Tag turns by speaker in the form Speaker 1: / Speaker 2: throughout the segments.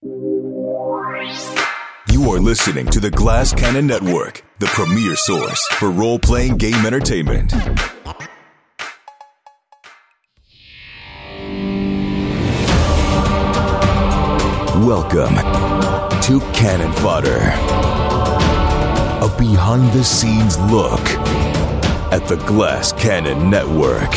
Speaker 1: You are listening to the Glass Cannon Network, the premier source for role-playing game entertainment. Welcome to Cannon Fodder, a behind-the-scenes look at the Glass Cannon Network.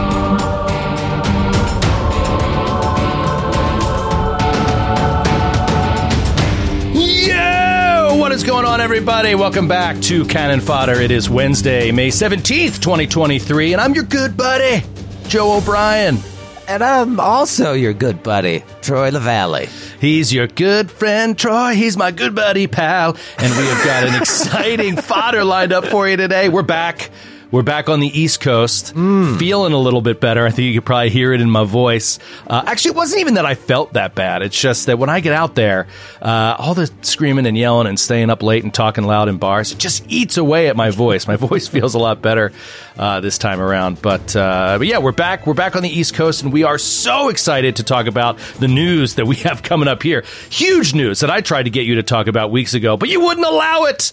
Speaker 2: What is going on, everybody? Welcome back to Cannon Fodder. It is Wednesday, May 17th, 2023, and I'm your good buddy, Joe O'Brien.
Speaker 3: And I'm also your good buddy, Troy LaValle.
Speaker 2: He's your good friend, Troy. He's my good buddy, pal. And we have got an exciting fodder lined up for you today. We're back. We're back on the East Coast, feeling a little bit better. I think you could probably hear it in my voice. Actually, it wasn't even that I felt that bad. It's just that when I get out there, all the screaming and yelling and staying up late and talking loud in bars, it just eats away at my voice. My voice feels a lot better this time around. But yeah, we're back. We're back on the East Coast, and we are so excited to talk about the news that we have coming up here. Huge news that I tried to get you to talk about weeks ago, but you wouldn't allow it.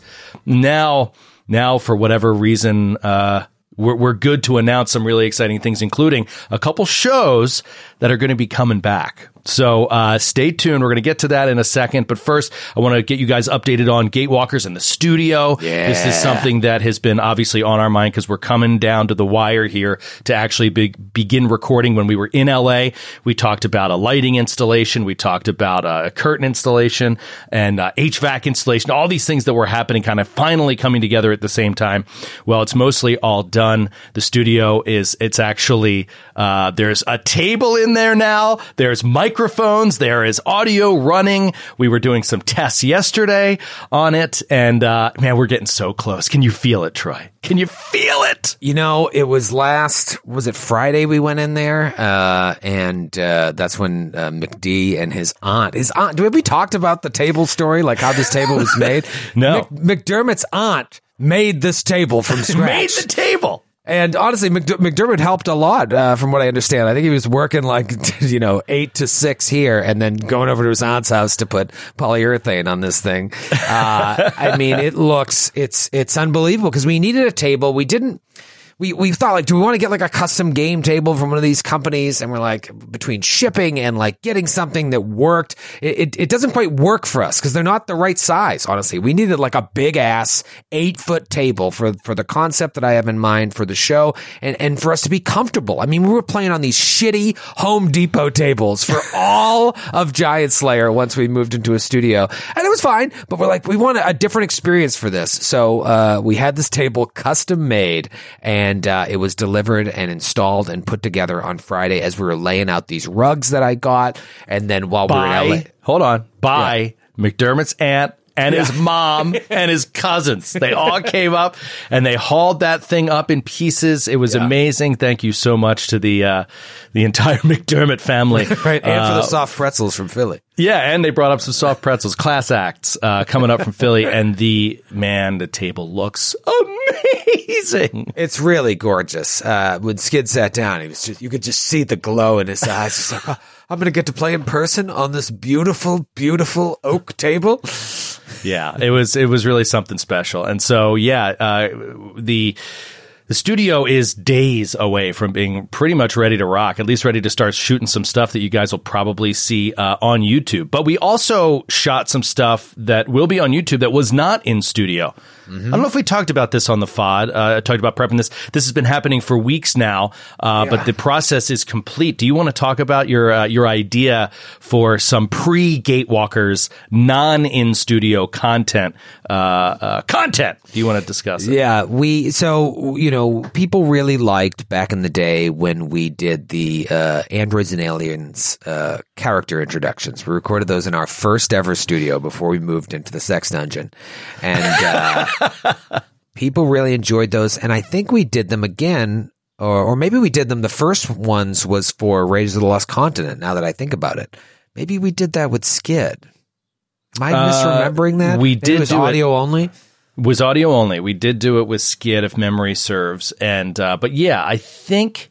Speaker 2: Now, for whatever reason, we're good to announce some really exciting things, including a couple shows that are going to be coming back. So stay tuned. We're going to get to that in a second. But first, I want to get you guys updated on Gatewalkers in the studio. Yeah. This is something that has been obviously on our mind because we're coming down to the wire here to actually begin recording. When we were in LA, we talked about a lighting installation. We talked about a curtain installation and HVAC installation, all these things that were happening kind of finally coming together at the same time. Well, it's mostly all done. The studio it's actually, there's a table in there now. There's microphones. There is audio running. We were doing some tests yesterday on it, and man, we're getting so close. Can you feel it, Troy? Can you feel it?
Speaker 3: You know, it was was it Friday we went in there? And that's when McD and his aunt, have we talked about the table story, like how this table was made?
Speaker 2: No.
Speaker 3: McDermott's aunt made this table from scratch.
Speaker 2: Made the table.
Speaker 3: And honestly, McDermott helped a lot, from what I understand. I think he was working 8 to 6 here and then going over to his aunt's house to put polyurethane on this thing. I mean, it's unbelievable because we needed a table. We thought, do we want to get a custom game table from one of these companies? And we're between shipping and getting something that worked, it doesn't quite work for us because they're not the right size, honestly. We needed a big ass 8-foot table for the concept that I have in mind for the show and for us to be comfortable. I mean, we were playing on these shitty Home Depot tables for all of Giant Slayer once we moved into a studio. And it was fine, but we're we want a different experience for this. So we had this table custom made, and it was delivered and installed and put together on Friday as we were laying out these rugs that I got. And then while we were in LA.
Speaker 2: Hold on. McDermott's aunt and his mom and his cousins. They all came up and they hauled that thing up in pieces. It was amazing. Thank you so much to the entire McDermott family.
Speaker 3: Right. And for the soft pretzels from Philly.
Speaker 2: Yeah, and they brought up some soft pretzels, class acts coming up from Philly, and the table looks amazing.
Speaker 3: It's really gorgeous. When Skid sat down, you could just see the glow in his eyes. It's oh, I'm going to get to play in person on this beautiful, beautiful oak table.
Speaker 2: Yeah, it was really something special. And so, the studio is days away from being pretty much ready to rock, at least ready to start shooting some stuff that you guys will probably see on YouTube. But we also shot some stuff that will be on YouTube that was not in studio. Mm-hmm. I don't know if we talked about this on the FOD. I talked about prepping this. This has been happening for weeks now, but the process is complete. Do you want to talk about your idea for some pre-Gatewalkers, non-in-studio content? Do you want to discuss it?
Speaker 3: Yeah, people really liked back in the day when we did the Androids and Aliens character introductions. We recorded those in our first ever studio before we moved into the sex dungeon. And people really enjoyed those. And I think we did them again, or maybe we did them. The first ones was for Raiders of the Lost Continent, now that I think about it. Maybe we did that with Skid. Am I misremembering that?
Speaker 2: We did.
Speaker 3: It was audio only?
Speaker 2: Was audio only. We did do it with Skid, if memory serves. And but yeah, I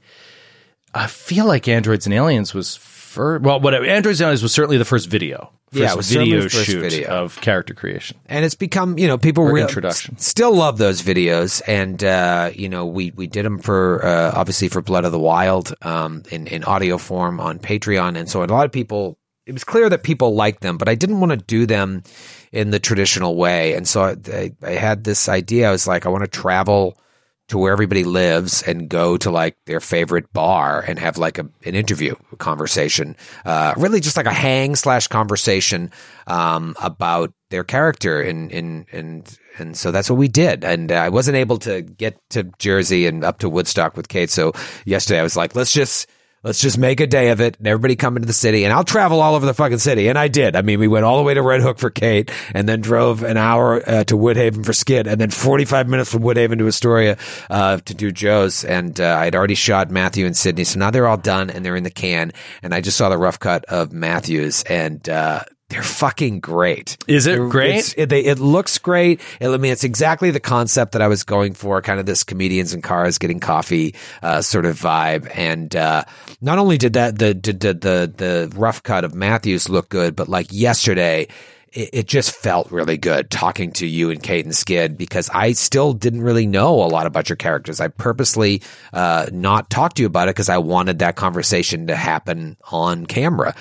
Speaker 2: feel like Androids and Aliens was first. Well, Androids and Aliens was certainly the first video
Speaker 3: it was certainly
Speaker 2: video
Speaker 3: the first
Speaker 2: shoot
Speaker 3: video.
Speaker 2: of character creation.
Speaker 3: And it's become, people
Speaker 2: introduction.
Speaker 3: Still love those videos. And, we did them for, obviously for Blood of the Wild, in audio form on Patreon. And so a lot of people, it was clear that people liked them, but I didn't want to do them in the traditional way. And so I had this idea. I was like, I want to travel to where everybody lives and go to like their favorite bar and have like an interview conversation, really just like a hang/conversation, about their character. And so that's what we did. And I wasn't able to get to Jersey and up to Woodstock with Kate. So yesterday I was like, let's just make a day of it and everybody come into the city and I'll travel all over the fucking city. And I did. I mean, we went all the way to Red Hook for Kate and then drove an hour to Woodhaven for Skid and then 45 minutes from Woodhaven to Astoria to do Joe's. And I'd already shot Matthew and Sydney. So now they're all done and they're in the can. And I just saw the rough cut of Matthew's and they're fucking great.
Speaker 2: Is it great?
Speaker 3: It looks great. It's exactly the concept that I was going for, kind of this comedians in cars getting coffee sort of vibe. And not only did that the rough cut of Matthews look good, but like yesterday, it just felt really good talking to you and Kate and Skid because I still didn't really know a lot about your characters. I purposely not talked to you about it because I wanted that conversation to happen on camera.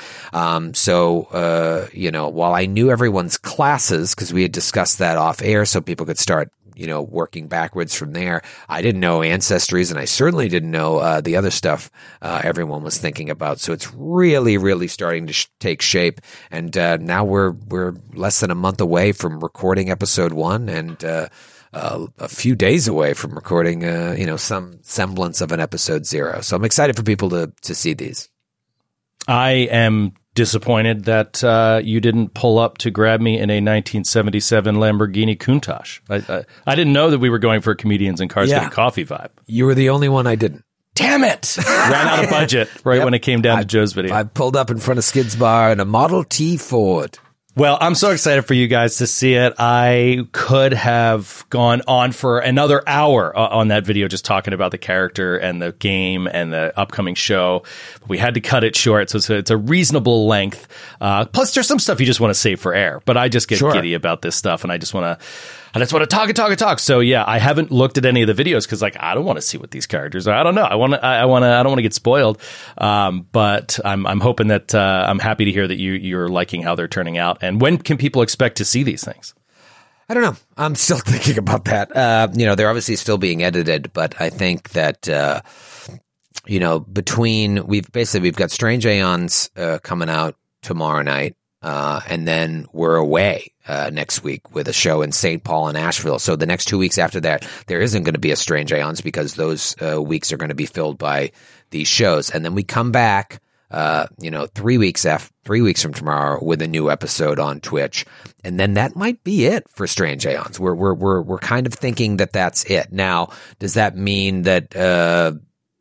Speaker 3: So while I knew everyone's classes because we had discussed that off air so people could start working backwards from there. I didn't know ancestries, and I certainly didn't know the other stuff everyone was thinking about. So it's really, really starting to take shape. And now we're less than a month away from recording episode 1, and a few days away from recording, some semblance of an episode 0. So I'm excited for people to see these.
Speaker 2: I am disappointed that you didn't pull up to grab me in a 1977 Lamborghini Countach. I didn't know that we were going for a comedians in cars getting coffee vibe.
Speaker 3: You were the only one I didn't.
Speaker 2: Damn it! Ran out of budget when it came down to Joe's video.
Speaker 3: I pulled up in front of Skid's bar in a Model T Ford.
Speaker 2: Well, I'm so excited for you guys to see it. I could have gone on for another hour on that video just talking about the character and the game and the upcoming show. We had to cut it short, so it's a reasonable length. Plus, there's some stuff you just want to save for air. But I just get giddy about this stuff, and I just want to talk. So yeah, I haven't looked at any of the videos because I don't want to see what these characters are. I don't know. I don't want to get spoiled. But I'm hoping that I'm happy to hear that you're liking how they're turning out. And when can people expect to see these things?
Speaker 3: I don't know. I'm still thinking about that. They're obviously still being edited, but I think that we've got Strange Aeons coming out tomorrow night. And then we're away next week with a show in St. Paul and Asheville. So the next 2 weeks after that, there isn't going to be a Strange Aeons because those weeks are going to be filled by these shows. And then we come back, 3 weeks from tomorrow with a new episode on Twitch. And then that might be it for Strange Aeons. We're kind of thinking that that's it. Now, does that mean that the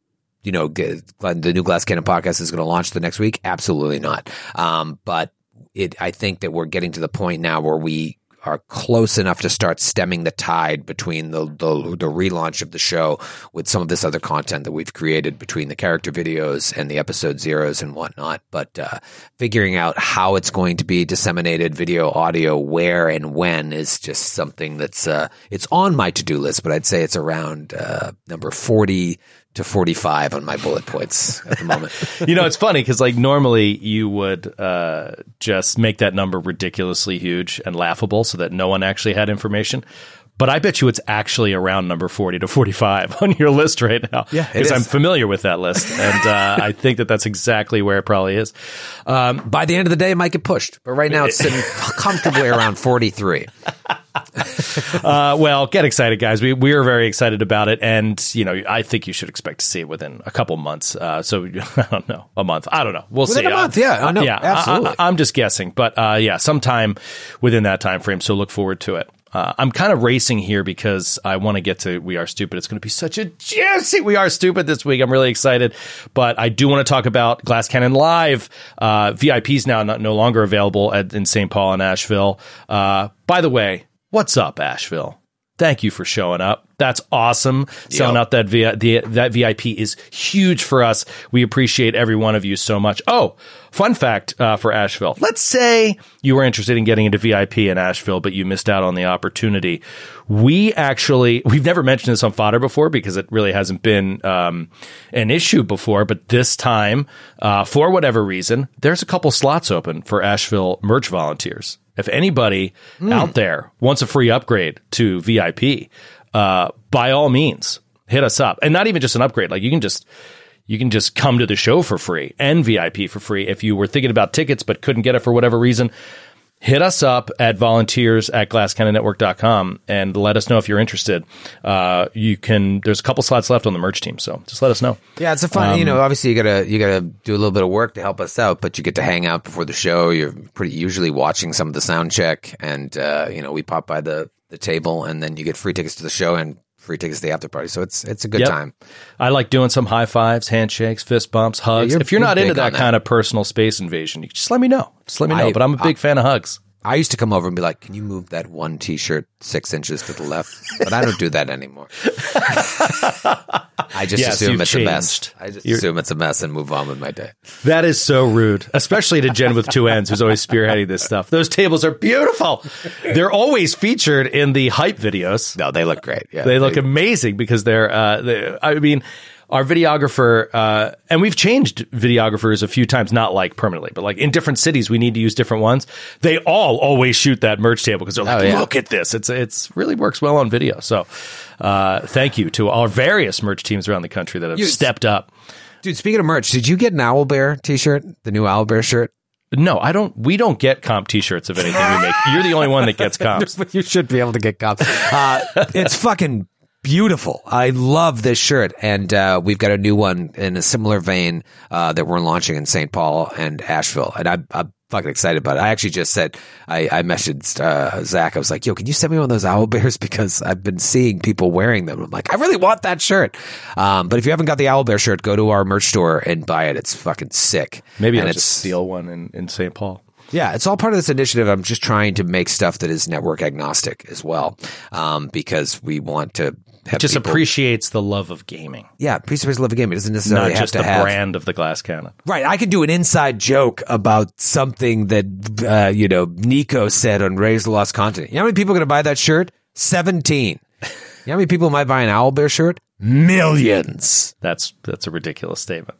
Speaker 3: new Glass Cannon podcast is going to launch the next week? Absolutely not. But I think that we're getting to the point now where we are close enough to start stemming the tide between the relaunch of the show with some of this other content that we've created between the character videos and the episode 0s and whatnot. But figuring out how it's going to be disseminated, video, audio, where and when is just something that's it's on my to-do list, but I'd say it's around number 40 to 45 on my bullet points at the moment.
Speaker 2: It's funny because normally you would just make that number ridiculously huge and laughable so that no one actually had information. But I bet you it's actually around number 40 to 45 on your list right now.
Speaker 3: Yeah,
Speaker 2: because I'm familiar with that list. And I think that that's exactly where it probably is.
Speaker 3: By the end of the day, it might get pushed. But right now it's sitting comfortably around 43.
Speaker 2: Well, get excited, guys. We are very excited about it. And, I think you should expect to see it within a couple months. So I don't know, a month. I don't know. We'll see.
Speaker 3: Within a month, yeah. I know,
Speaker 2: yeah,
Speaker 3: absolutely.
Speaker 2: I'm just guessing. But sometime within that time frame. So look forward to it. I'm kind of racing here because I want to get to We Are Stupid. It's going to be such a juicy We Are Stupid this week. I'm really excited. But I do want to talk about Glass Cannon Live. VIP's now no longer available in St. Paul and Asheville. By the way, what's up, Asheville? Thank you for showing up. That's awesome. Selling out that that VIP is huge for us. We appreciate every one of you so much. Oh, fun fact for Asheville. Let's say you were interested in getting into VIP in Asheville, but you missed out on the opportunity. We've never mentioned this on Fodder before because it really hasn't been an issue before. But this time, for whatever reason, there's a couple slots open for Asheville merch volunteers. If anybody out there wants a free upgrade to VIP, by all means, hit us up. And not even just an upgrade. Like you can just come to the show for free and VIP for free. If you were thinking about tickets but couldn't get it for whatever reason, hit us up at volunteers@glasscannonnetwork.com and let us know if you're interested. There's a couple slots left on the merch team, so just let us know.
Speaker 3: Yeah, it's a fun, obviously you gotta do a little bit of work to help us out, but you get to hang out before the show. You're pretty usually watching some of the sound check, and we pop by the table, and then you get free tickets to the show and free tickets to the after party. So it's a good time.
Speaker 2: I like doing some high fives, handshakes, fist bumps, hugs.
Speaker 3: Yeah,
Speaker 2: if you're not into that kind of personal space invasion, you just let me know. But I'm a big fan of hugs.
Speaker 3: I used to come over and be like, can you move that one T-shirt 6 inches to the left? But I don't do that anymore. I just assume it's a mess. Assume it's a mess and move on with my day.
Speaker 2: That is so rude, especially to Jen with two N's, who's always spearheading this stuff. Those tables are beautiful. They're always featured in the hype videos.
Speaker 3: No, they look great. Yeah,
Speaker 2: they look amazing because our videographer, and we've changed videographers a few times, not like permanently, but like in different cities, we need to use different ones. They all always shoot that merch table because they're like, look at this. It's really works well on video. So thank you to our various merch teams around the country that have stepped up.
Speaker 3: Dude, speaking of merch, did you get an Owlbear t-shirt, the new Owlbear shirt?
Speaker 2: No, I don't. We don't get comp t-shirts of anything we make. You're the only one that gets comps.
Speaker 3: You should be able to get comps. It's fucking beautiful. I love this shirt, and we've got a new one in a similar vein that we're launching in St. Paul and Asheville, and I'm fucking excited about it. I actually just said, I messaged Zach. I was like, yo, can you send me one of those Owlbears? Because I've been seeing people wearing them. I'm like, I really want that shirt. But if you haven't got the Owlbear shirt, go to our merch store and buy it. It's fucking sick.
Speaker 2: Maybe I'll just steal one in St. Paul.
Speaker 3: Yeah, it's all part of this initiative. I'm just trying to make stuff that is network agnostic as well, because we want to have
Speaker 2: just appreciates the love of gaming.
Speaker 3: Yeah, appreciates the love of gaming. It doesn't necessarily
Speaker 2: not just
Speaker 3: have to
Speaker 2: the
Speaker 3: have
Speaker 2: brand of the Glass Cannon.
Speaker 3: Right. I can do an inside joke about something that Nico said on Raise the Lost Continent. You know how many people are going to buy that shirt? 17. You know how many people might buy an Owlbear shirt? Millions.
Speaker 2: That's a ridiculous statement.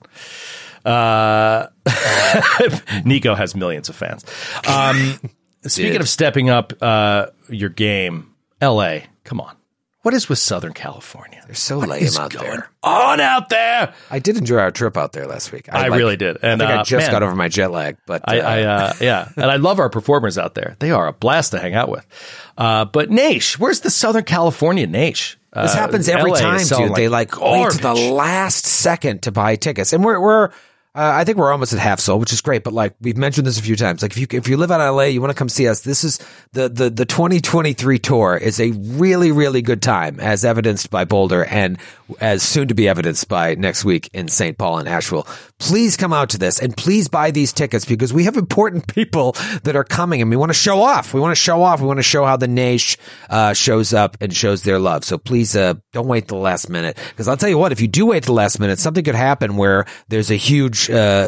Speaker 2: Nico has millions of fans. Speaking of stepping up your game, LA, come on. What is with Southern California?
Speaker 3: They're so lame out there.
Speaker 2: On out there.
Speaker 3: I did enjoy our trip out there last week.
Speaker 2: I really did. And
Speaker 3: I think I just got over my jet lag, but
Speaker 2: yeah. And I love our performers out there. They are a blast to hang out with. But Naish, where's the Southern California Naish?
Speaker 3: This happens every
Speaker 2: LA
Speaker 3: time, dude. They wait to the last second to buy tickets, and we're I think we're almost at half sold, which is great. But like we've mentioned this a few times, like if you live out of LA, you want to come see us. This is the 2023 tour is a really, really good time, as evidenced by Boulder and as soon to be evidenced by next week in St. Paul and Asheville. Please come out to this and please buy these tickets because we have important people that are coming and we want to show off. We want to show how the Naish shows up and shows their love. So please don't wait till the last minute, because I'll tell you what, if you do wait till the last minute, something could happen where there's a huge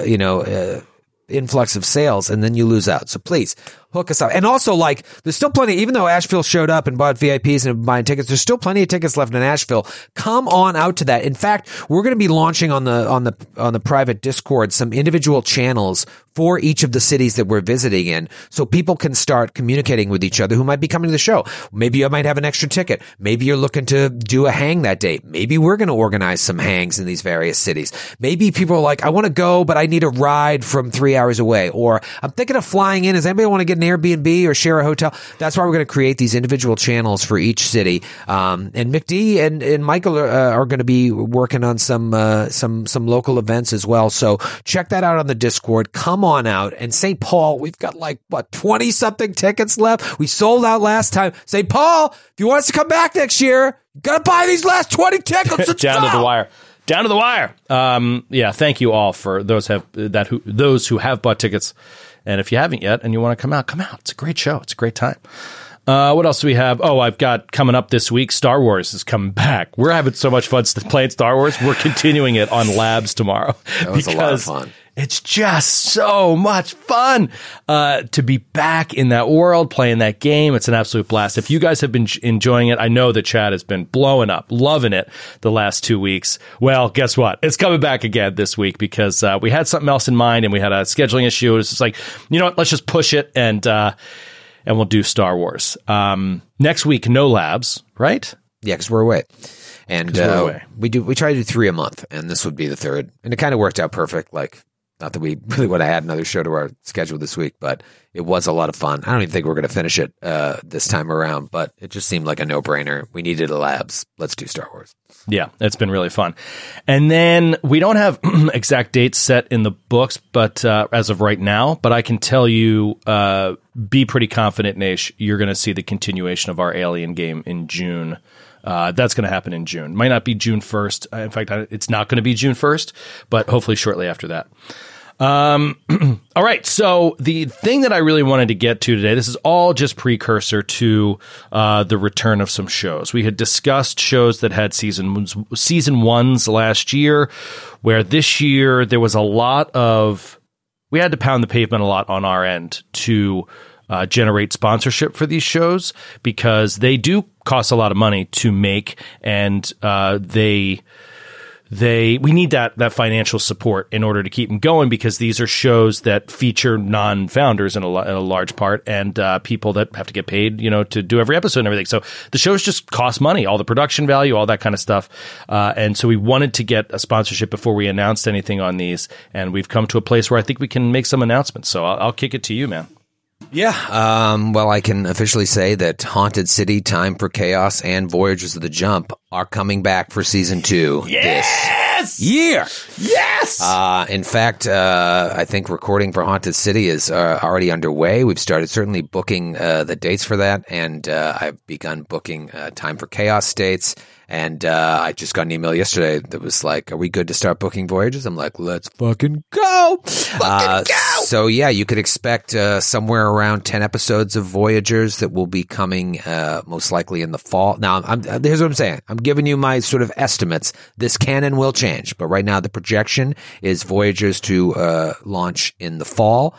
Speaker 3: influx of sales and then you lose out. So please hook us up. And also, like, there's still plenty, even though Asheville showed up and bought VIPs and buying tickets, there's still plenty of tickets left in Asheville. Come on out to that. In fact, we're going to be launching on the private Discord some individual channels for each of the cities that we're visiting in, so people can start communicating with each other who might be coming to the show. Maybe you might have an extra ticket. Maybe you're looking to do a hang that day. Maybe we're going to organize some hangs in these various cities. Maybe people are like, I want to go, but I need a ride from 3 hours away. Or I'm thinking of flying in. Does anybody want to get an Airbnb or share a hotel? That's why we're going to create these individual channels for each city. And McD and Michael are going to be working on some local events as well. So check that out on the Discord. Come on out. And St. Paul, we've got 20 something tickets left. We sold out last time. St. Paul, if you want us to come back next year, you got to buy these last 20 tickets. Let's
Speaker 2: down
Speaker 3: go.
Speaker 2: to the wire. Down to the wire. Yeah, thank you all for those who have bought tickets. And if you haven't yet and you want to come out, come out. It's a great show. It's a great time. What else do we have? Oh, I've got coming up this week, Star Wars is coming back. We're having so much fun playing Star Wars. We're continuing it on Labs tomorrow.
Speaker 3: That was a lot of fun.
Speaker 2: It's just so much fun to be back in that world, playing that game. It's an absolute blast. If you guys have been enjoying it, I know the chat has been blowing up, loving it the last 2 weeks. Well, guess what? It's coming back again this week because we had something else in mind and we had a scheduling issue. It was just like, you know what? Let's just push it and we'll do Star Wars. Next week, no Labs, right?
Speaker 3: Yeah, because we're away. And we try to do 3 a month, and this would be the third. And it kind of worked out perfect. Like, not that we really would have had another show to our schedule this week, but it was a lot of fun. I don't even think we're going to finish it this time around, but it just seemed like a no-brainer. We needed a Labs. Let's do Star Wars.
Speaker 2: Yeah, it's been really fun. And then we don't have exact dates set in the books, but as of right now, but I can tell you, be pretty confident, Nash, you're going to see the continuation of our Alien game in June. That's going to happen in June. Might not be June 1st. In fact, it's not going to be June 1st, but hopefully shortly after that. All right. So the thing that I really wanted to get to today, this is all just precursor to the return of some shows. We had discussed shows that had season ones last year, where this year there was a lot of, we had to pound the pavement a lot on our end to generate sponsorship for these shows because they do cost a lot of money to make, and we need that financial support in order to keep them going because these are shows that feature non-founders in a large part and people that have to get paid, to do every episode and everything. So the shows just cost money, all the production value, all that kind of stuff. And so we wanted to get a sponsorship before we announced anything on these, and we've come to a place where I think we can make some announcements. So I'll kick it to you, man.
Speaker 3: Yeah. Well, I can officially say that Haunted City, Time for Chaos, and Voyagers of the Jump are coming back for season 2 this year. Yes. In fact, I think recording for Haunted City is already underway. We've started certainly booking the dates for that, and I've begun booking Time for Chaos dates. And I just got an email yesterday that was like, are we good to start booking Voyages? I'm like, let's fucking go. So, yeah, you could expect somewhere around 10 episodes of Voyagers that will be coming most likely in the fall. Now, here's what I'm saying. I'm giving you my sort of estimates. This canon will change. But right now, the projection is Voyagers to launch in the fall.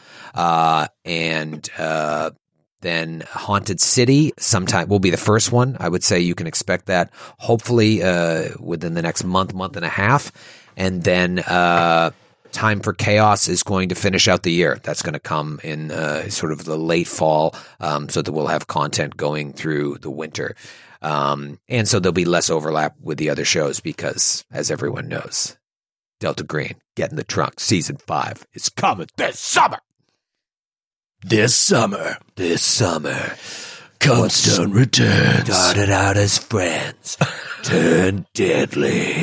Speaker 3: Then Haunted City sometime will be the first one. I would say you can expect that hopefully within the next month and a half. And then Time for Chaos is going to finish out the year. That's going to come in sort of the late fall so that we'll have content going through the winter. And so there'll be less overlap with the other shows because, as everyone knows, Delta Green, Get in the Trunk, Season 5 is coming this summer. This summer, Comstone returns. Started out as friends, turned deadly.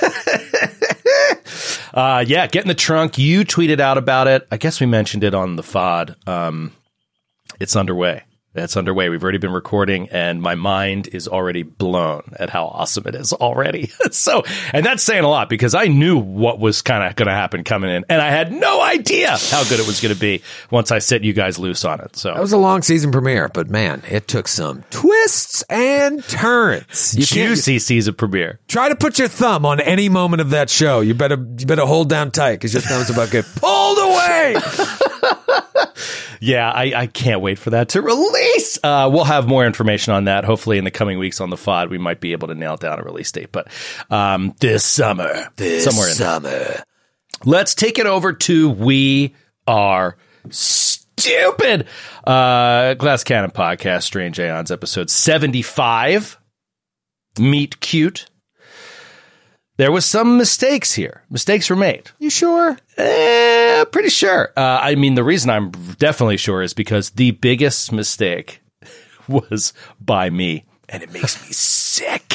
Speaker 2: Get in the Trunk. You tweeted out about it. I guess we mentioned it on the FOD. It's underway. We've already been recording, and my mind is already blown at how awesome it is already. And that's saying a lot because I knew what was kind of going to happen coming in, and I had no idea how good it was going to be once I set you guys loose on it. So
Speaker 3: that was a long season premiere, but man, it took some twists and turns.
Speaker 2: Juicy season premiere.
Speaker 3: Try to put your thumb on any moment of that show. You better hold down tight because your thumb's about to get pulled away.
Speaker 2: Yeah, I can't wait for that to release. We'll have more information on that. Hopefully in the coming weeks on the FOD, we might be able to nail down a release date. But this summer. Let's take it over to We Are Stupid. Glass Cannon Podcast, Strange Aeons, episode 75. Meet Cute. There was some mistakes here. Mistakes were made.
Speaker 3: You sure?
Speaker 2: Pretty sure. I mean, the reason I'm definitely sure is because the biggest mistake was by me, and it makes me sick.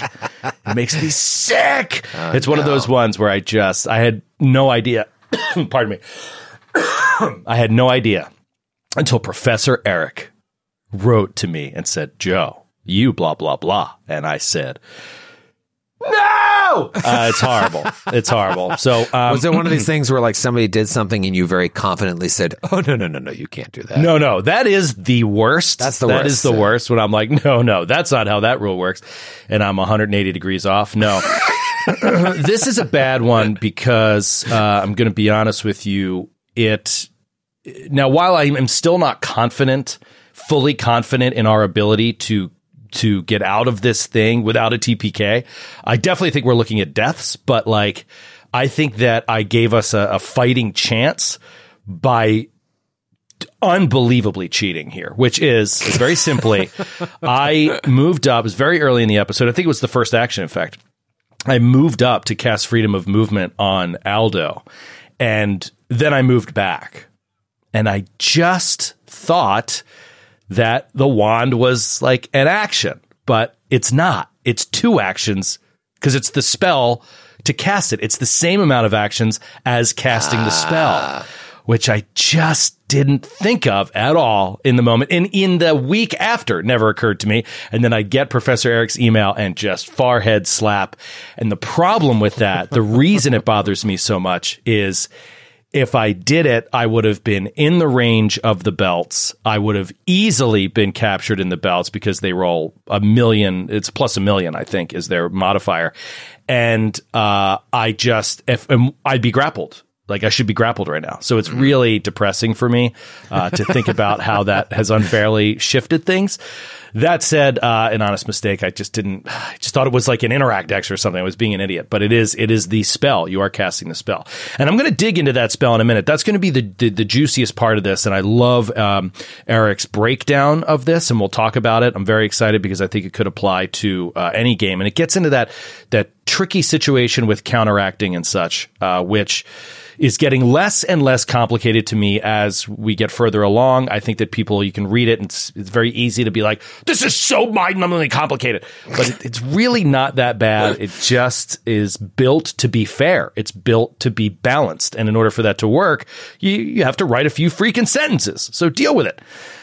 Speaker 2: It's one of those ones where I had no idea. Pardon me. I had no idea until Professor Eric wrote to me and said, Joe, you blah, blah, blah. And I said, no! It's horrible. It's horrible. So
Speaker 3: was it one of these things where like somebody did something and you very confidently said, "Oh no, you can't do that"?
Speaker 2: No, that is the worst.
Speaker 3: That's the worst.
Speaker 2: That is the worst. When I'm like, no, that's not how that rule works, and I'm 180 degrees off. No, this is a bad one because I'm going to be honest with you. Now, while I am still not fully confident in our ability to get out of this thing without a TPK, I definitely think we're looking at deaths, but like, I think that I gave us a fighting chance by unbelievably cheating here, which is very simply, I moved up, it was very early in the episode. I think it was the first action, in fact. I moved up to cast Freedom of Movement on Aldo, and then I moved back. And I just thought that the wand was like an action, but it's not. It's 2 actions because it's the spell to cast it. It's the same amount of actions as casting the spell, which I just didn't think of at all in the moment. And in the week after, it never occurred to me. And then I get Professor Eric's email and just forehead slap. And the problem with that, the reason it bothers me so much is if I did it, I would have been in the range of the belts. I would have easily been captured in the belts because they roll 1,000,000. It's plus 1,000,000, I think, is their modifier. And I'd be grappled. Like I should be grappled right now. So it's really depressing for me to think about how that has unfairly shifted things. That said, an honest mistake. I just thought it was like an interact X or something. I was being an idiot, but it is the spell. You are casting the spell. And I'm going to dig into that spell in a minute. That's going to be the juiciest part of this. And I love Eric's breakdown of this, and we'll talk about it. I'm very excited because I think it could apply to any game. And it gets into that tricky situation with counteracting and such, which is getting less and less complicated to me as we get further along. I think that you can read it, and it's very easy to be like, this is so mind-numbingly complicated. But it's really not that bad. It just is built to be fair. It's built to be balanced. And in order for that to work, you have to write a few freaking sentences. So deal with it.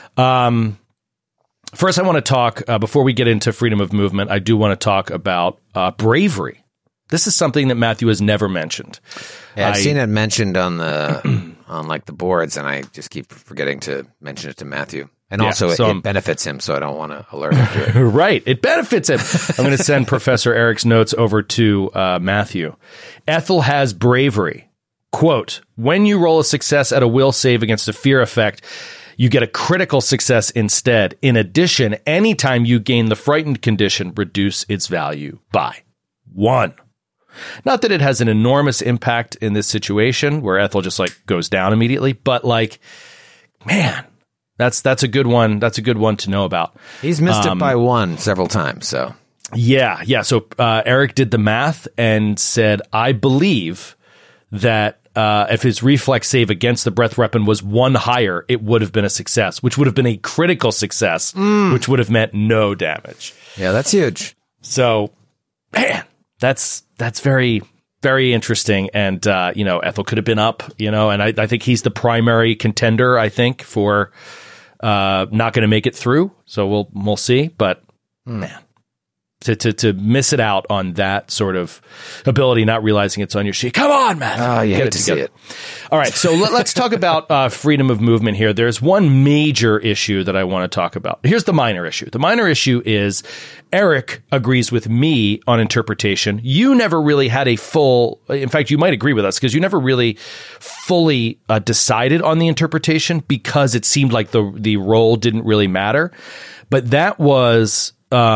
Speaker 2: First, I want to talk, before we get into freedom of movement, I do want to talk about bravery. This is something that Matthew has never mentioned.
Speaker 3: Yeah, I've seen it mentioned on the boards, and I just keep forgetting to mention it to Matthew. And also, it benefits him, so I don't want to alert him to it.
Speaker 2: Right, it benefits him. I'm going to send Professor Eric's notes over to Matthew. Ethel has bravery. Quote, when you roll a success at a will save against a fear effect, you get a critical success instead. In addition, anytime you gain the frightened condition, reduce its value by 1. Not that it has an enormous impact in this situation where Ethel just like goes down immediately, but like, man, that's a good one. That's a good one to know about.
Speaker 3: He's missed it by 1 several times. So
Speaker 2: yeah. So Eric did the math and said, I believe that if his reflex save against the breath weapon was 1 higher, it would have been a success, which would have been a critical success, which would have meant no damage.
Speaker 3: Yeah, that's huge.
Speaker 2: So, man. That's very, very interesting. And, Ethel could have been up, and I think he's the primary contender, I think, for not going to make it through. So we'll see. But, man, to miss it out on that sort of ability, not realizing it's on your sheet. Come on, man.
Speaker 3: Oh, you hate to see it.
Speaker 2: All right. So let's talk about freedom of movement here. There's one major issue that I want to talk about. Here's the minor issue. The minor issue is Eric agrees with me on interpretation. You never really had in fact, you might agree with us because you never really fully decided on the interpretation because it seemed like the role didn't really matter. But that was,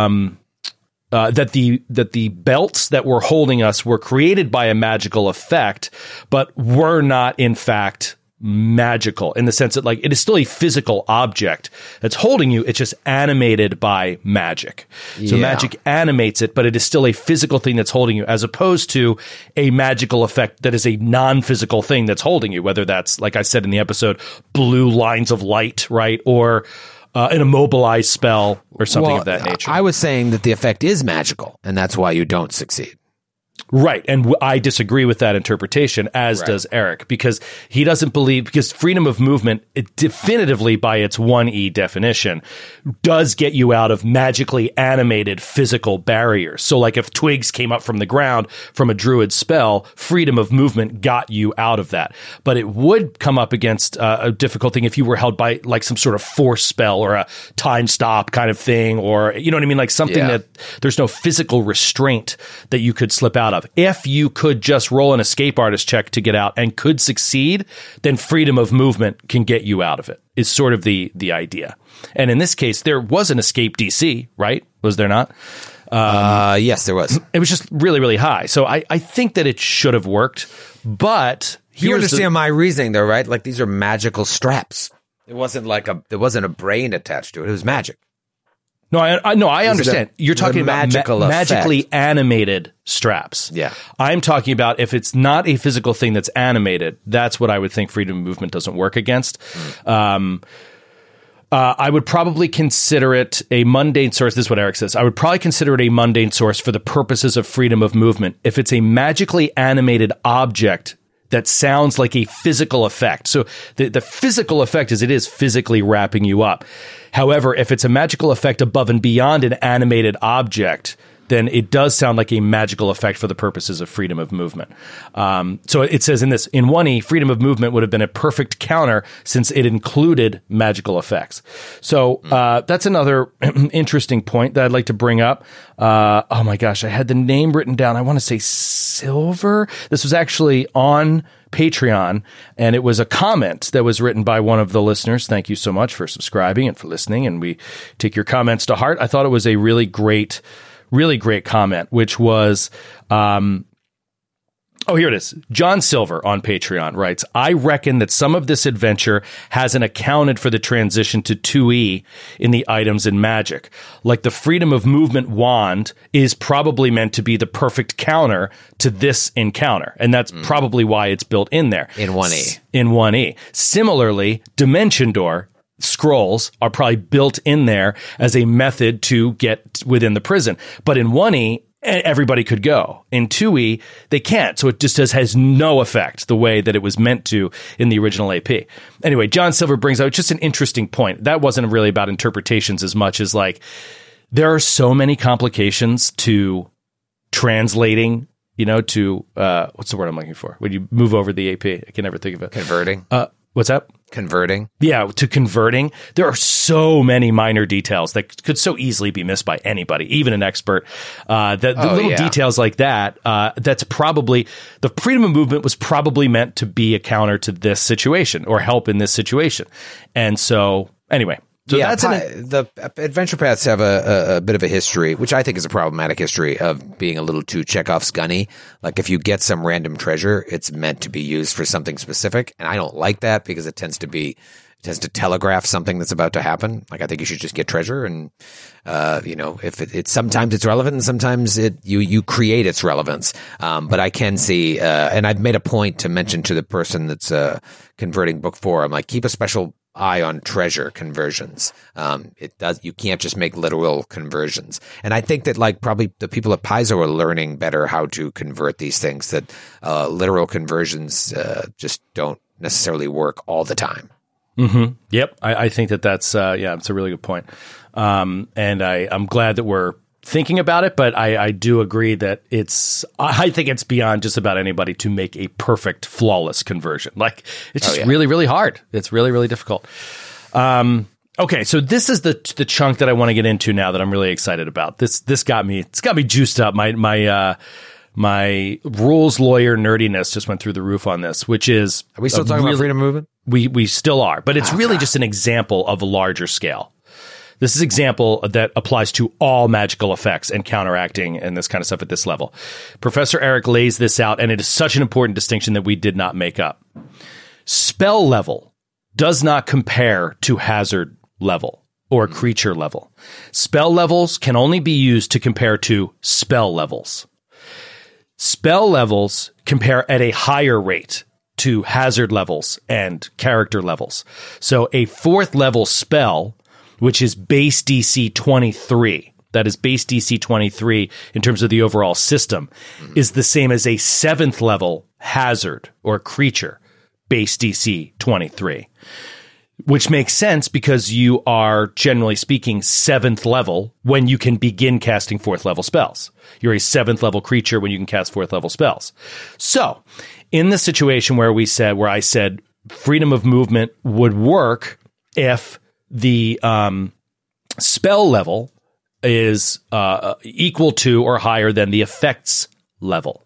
Speaker 2: that the belts that were holding us were created by a magical effect, but were not in fact magical in the sense that like it is still a physical object that's holding you. It's just animated by magic. So magic animates it, but it is still a physical thing that's holding you, as opposed to a magical effect that is a non-physical thing that's holding you, whether that's, like I said in the episode, blue lines of light, right? Or an immobilized spell or something of that nature.
Speaker 3: I was saying that the effect is magical, and that's why you don't succeed.
Speaker 2: Right. And I disagree with that interpretation, as does Eric, because he doesn't believe, because freedom of movement, it definitively by its 1E definition, does get you out of magically animated physical barriers. So like if twigs came up from the ground from a druid spell, freedom of movement got you out of that. But it would come up against a difficult thing if you were held by like some sort of force spell or a time stop kind of thing, or, you know what I mean? Like something that there's no physical restraint that you could slip out of. If you could just roll an escape artist check to get out and could succeed, then freedom of movement can get you out of it, is sort of the idea. And in this case, there was an escape DC, right? Was there not?
Speaker 3: Yes, there was.
Speaker 2: It was just really, really high. So I think that it should have worked, but
Speaker 3: you understand my reasoning though, right? Like these are magical straps. It wasn't like there wasn't a brain attached to it. It was magic.
Speaker 2: No, I understand. You're talking about magically animated straps.
Speaker 3: Yeah.
Speaker 2: I'm talking about if it's not a physical thing that's animated, that's what I would think freedom of movement doesn't work against. I would probably consider it a mundane source. This is what Eric says. I would probably consider it a mundane source for the purposes of freedom of movement if it's a magically animated object that sounds like a physical effect. So the physical effect is it is physically wrapping you up. However, if it's a magical effect above and beyond an animated object, then it does sound like a magical effect for the purposes of freedom of movement. So it says in 1E, freedom of movement would have been a perfect counter since it included magical effects. So that's another interesting point that I'd like to bring up. Oh my gosh, I had the name written down. I want to say Silver. This was actually on Patreon, and it was a comment that was written by one of the listeners. Thank you so much for subscribing and for listening, and we take your comments to heart. I thought it was a really great comment, which was, here it is. John Silver on Patreon writes, I reckon that some of this adventure hasn't accounted for the transition to 2E in the items in Magic. Like the freedom of movement wand is probably meant to be the perfect counter to this encounter. And that's probably why it's built in there.
Speaker 3: In 1E.
Speaker 2: In 1E. Similarly, Dimension Door scrolls are probably built in there as a method to get within the prison. But in 1E, everybody could go. In 2E, they can't. So it just has no effect the way that it was meant to in the original AP. Anyway, John Silver brings out just an interesting point. That wasn't really about interpretations as much as like, there are so many complications to translating, to, what's the word I'm looking for? When you move over the AP, I can never think of it.
Speaker 3: Converting.
Speaker 2: What's that?
Speaker 3: Converting.
Speaker 2: Yeah, to converting. There are so many minor details that could so easily be missed by anybody, even an expert. Details like that, that's probably, the freedom of movement was probably meant to be a counter to this situation or help in this situation. And so, anyway. So
Speaker 3: the adventure paths have a bit of a history, which I think is a problematic history of being a little too Chekhov's gunny. Like if you get some random treasure, it's meant to be used for something specific, and I don't like that because it tends to telegraph something that's about to happen. Like I think you should just get treasure, and if it's sometimes it's relevant, and sometimes you create its relevance. But I can see, and I've made a point to mention to the person that's converting book 4. I'm like, keep a special eye on treasure conversions. You can't just make literal conversions. And I think that like probably the people at Paizo are learning better how to convert these things, that literal conversions just don't necessarily work all the time.
Speaker 2: Mm-hmm. Yep. I think that's it's a really good point. And I'm glad that we're thinking about it, but I do agree that I think it's beyond just about anybody to make a perfect, flawless conversion. Like it's just really, really hard. It's really, really difficult. Okay. So this is the chunk that I want to get into now that I'm really excited about. It's got me juiced up. My rules lawyer nerdiness just went through the roof on this, which is,
Speaker 3: are we still talking about freedom of movement?
Speaker 2: We still are, but it's really just an example of a larger scale. This is an example that applies to all magical effects and counteracting and this kind of stuff at this level. Professor Eric lays this out, and it is such an important distinction that we did not make up. Spell level does not compare to hazard level or creature level. Spell levels can only be used to compare to spell levels. Spell levels compare at a higher rate to hazard levels and character levels. So a 4th level spell, which is base DC 23. that is base DC 23 in terms of the overall system, is the same as a 7th level hazard or creature, base DC 23. Which makes sense because you are, generally speaking, 7th level when you can begin casting 4th level spells. You're a 7th level creature when you can cast 4th level spells. So, in the situation where I said freedom of movement would work if the spell level is equal to or higher than the effects level.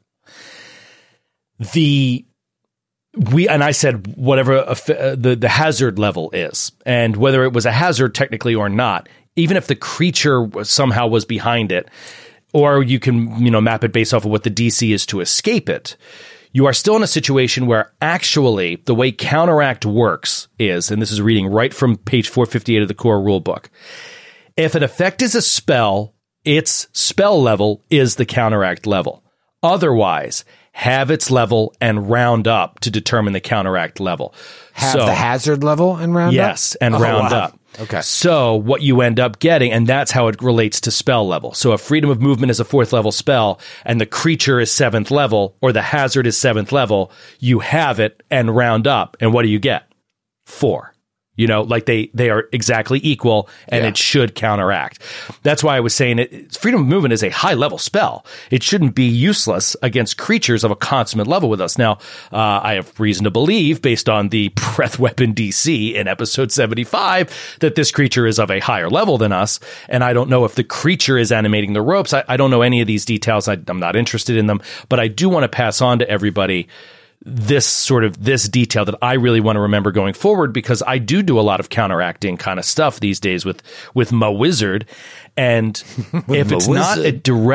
Speaker 2: I said whatever the hazard level is, and whether it was a hazard technically or not, even if the creature somehow was behind it, or you can map it based off of what the DC is to escape it, you are still in a situation where actually the way Counteract works is, and this is reading right from page 458 of the core rulebook, if an effect is a spell, its spell level is the Counteract level. Otherwise, have its level and round up to determine the Counteract level.
Speaker 3: Have the hazard level and round up?
Speaker 2: Yes, and round up.
Speaker 3: Okay.
Speaker 2: So what you end up getting, and that's how it relates to spell level. So if freedom of movement is a 4th level spell and the creature is 7th level or the hazard is 7th level, you have it and round up. And what do you get? 4. Like they are exactly equal, and it should counteract. That's why I was saying freedom of movement is a high level spell. It shouldn't be useless against creatures of a consummate level with us. Now, I have reason to believe, based on the breath weapon DC in episode 75, that this creature is of a higher level than us. And I don't know if the creature is animating the ropes. I don't know any of these details. I'm not interested in them, but I do want to pass on to everybody this detail that I really want to remember going forward, because I do a lot of counteracting kind of stuff these days with my wizard. And if it's not a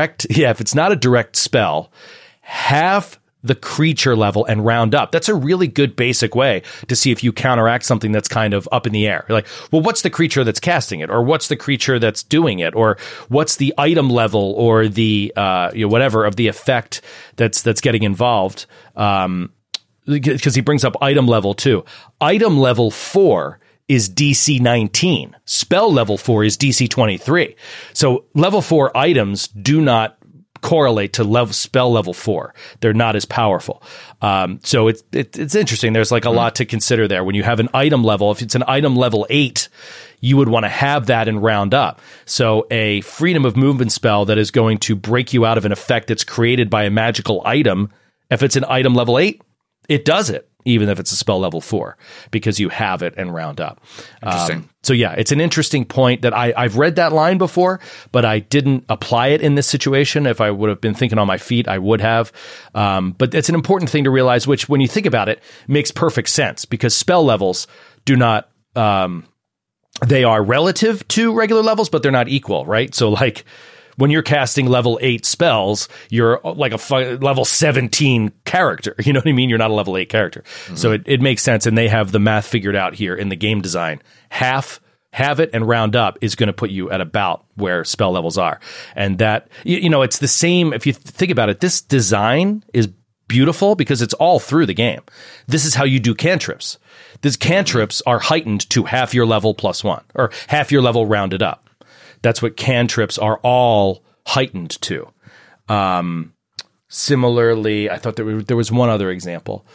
Speaker 2: direct spell, have the creature level and round up. That's a really good basic way to see if you counteract something that's kind of up in the air. You're like, well, what's the creature that's casting it? Or what's the creature that's doing it? Or what's the item level or the, whatever of the effect that's getting involved? Because he brings up item level too. Item level 4 is DC 19. Spell level 4 is DC 23. So level 4 items do not correlate to spell level 4. They're not as powerful. So it's interesting. There's like a lot to consider there. When you have an item level, if it's an item level 8, you would want to have that and round up. So a freedom of movement spell that is going to break you out of an effect that's created by a magical item, if it's an item level 8, it does it, even if it's a spell level 4, because you have it and round up.
Speaker 3: Interesting.
Speaker 2: So yeah, it's an interesting point that I've read that line before, but I didn't apply it in this situation. If I would have been thinking on my feet, I would have. But it's an important thing to realize, which when you think about it, makes perfect sense, because spell levels do not, they are relative to regular levels, but they're not equal, right? So like, when you're casting level 8 spells, you're like a level 17 character. You know what I mean? You're not a level 8 character. Mm-hmm. So it makes sense. And they have the math figured out here in the game design. Have it and round up is going to put you at about where spell levels are. And that, it's the same. If you think about it, this design is beautiful because it's all through the game. This is how you do cantrips. These cantrips are heightened to half your level plus 1, or half your level rounded up. That's what cantrips are all heightened to. Similarly, I thought there was one other example.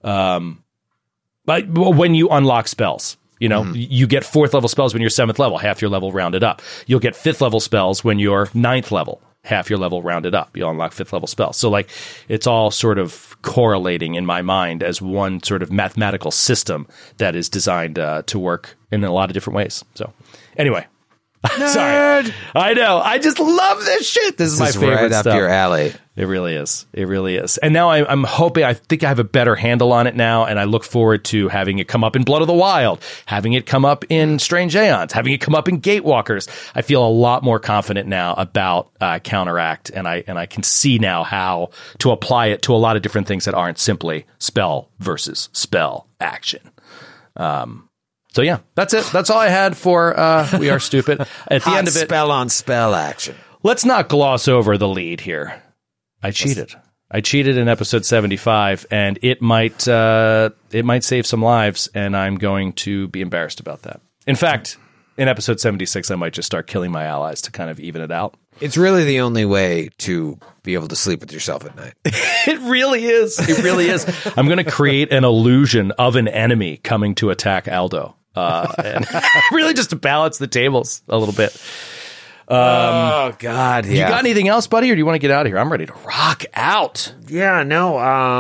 Speaker 2: But when you unlock spells, you get 4th level spells when you're 7th level, half your level rounded up. You'll get 5th level spells when you're 9th level, half your level rounded up. You unlock 5th level spells. So like, it's all sort of correlating in my mind as one sort of mathematical system that is designed to work in a lot of different ways. So anyway. Sorry. I know. I just love this shit. This is my favorite
Speaker 3: right
Speaker 2: stuff.
Speaker 3: Up your alley.
Speaker 2: It really is. It really is. And now I'm hoping, I think I have a better handle on it now, and I look forward to having it come up in Blood of the Wild, having it come up in Strange Aeons, having it come up in Gatewalkers. I feel a lot more confident now about Counteract, and I can see now how to apply it to a lot of different things that aren't simply spell versus spell action. So yeah, that's it. That's all I had for We Are Stupid. At the end of it,
Speaker 3: spell on spell action.
Speaker 2: Let's not gloss over the lead here. I cheated. I cheated in episode 75, and it might save some lives, and I'm going to be embarrassed about that. In fact, in episode 76, I might just start killing my allies to kind of even it out.
Speaker 3: It's really the only way to be able to sleep with yourself at night.
Speaker 2: It really is. It really is. I'm going to create an illusion of an enemy coming to attack Aldo. And really just to balance the tables a little bit.
Speaker 3: Oh, God. Yeah.
Speaker 2: You got anything else, buddy, or do you want to get out of here? I'm ready to rock out.
Speaker 3: Yeah, no.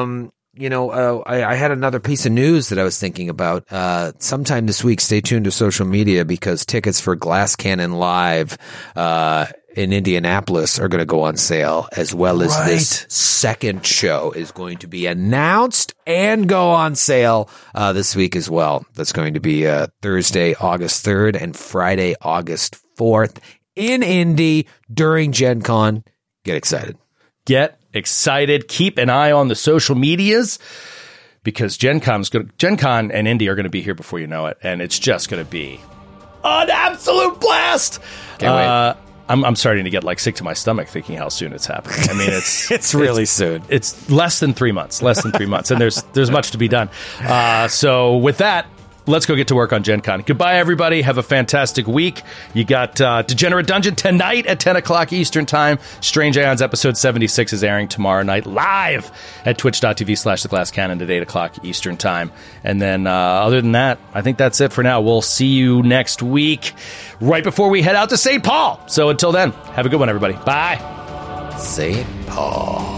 Speaker 3: I had another piece of news that I was thinking about. Sometime this week, stay tuned to social media because tickets for Glass Cannon Live in Indianapolis are going to go on sale, as well as this second show is going to be announced and go on sale this week as well. That's going to be Thursday, August 3rd and Friday, August 4th in Indy during Gen Con. Get excited.
Speaker 2: Get excited. Keep an eye on the social medias because Gen Con and Indy are going to be here before you know it, and it's just going to be an absolute blast.
Speaker 3: Can't wait.
Speaker 2: I'm starting to get like sick to my stomach thinking how soon it's happening. I mean,
Speaker 3: it's really soon.
Speaker 2: It's less than 3 months, and there's much to be done. So with that, let's go get to work on Gen Con. Goodbye, everybody. Have a fantastic week. You got Degenerate Dungeon tonight at 10 o'clock Eastern Time. Strange Ions episode 76 is airing tomorrow night live at twitch.tv/theglasscannon at 8 o'clock Eastern Time. And then other than that, I think that's it for now. We'll see you next week right before we head out to St. Paul. So until then, have a good one, everybody. Bye.
Speaker 3: St. Paul.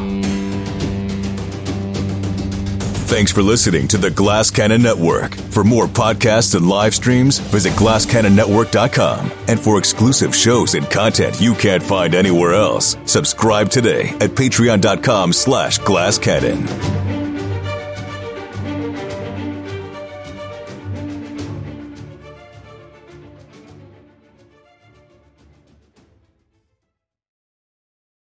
Speaker 1: Thanks for listening to the Glass Cannon Network. For more podcasts and live streams, visit glasscannonnetwork.com. And for exclusive shows and content you can't find anywhere else, subscribe today at patreon.com/glasscannon.